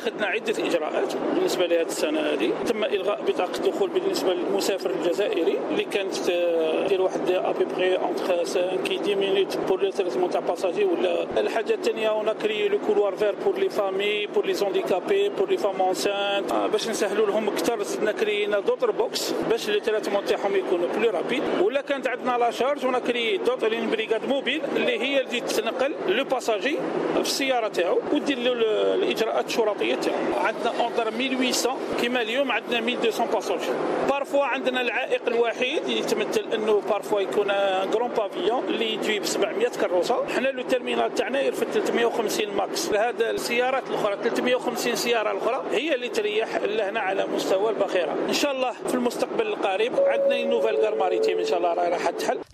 اتخذنا عدة إجراءات بالنسبة لهذه السنة هذه. تم إلغاء بطاقة الدخول بالنسبة للمسافر الجزائري اللي كانت دير واحد ابيبغي اونتر 5 10 مينوت بور لو تريتمون تاع باساجي. ولا الحاجة الثانية هنا كري لو كولوار فير بور لي فامي بور لي زونديكابي بور لي فام انسانت باش نسهلوا لهم أكثر. زدنا كرينا دوتر بوكس باش لو تريتمون تاعهم يكونوا بلو رابيد. ولا كانت عندنا لا شارج هنا كري دوتر لين بريغاد موبيل اللي هي اللي تنقل لو باساجي في السيارة تاعو ودير له الإجراءات الشرطية تاعو. عندنا اوردر 1800 كما اليوم عندنا 1200 باساجي. بارفوا عندنا العائق الوحيد يتمثل انه بارفوا يكون غران بافيون اللي يجيب 700 كروسه. حنا لو تيرمينال تاعنا يرفد 350 ماكس. هذا السيارات الاخرى 350 سياره الاخرى هي اللي تريح لهنا على مستوى الباخره. ان شاء الله في المستقبل القريب عندنا نوفيل غار ماريتيم ان شاء الله راح تحل.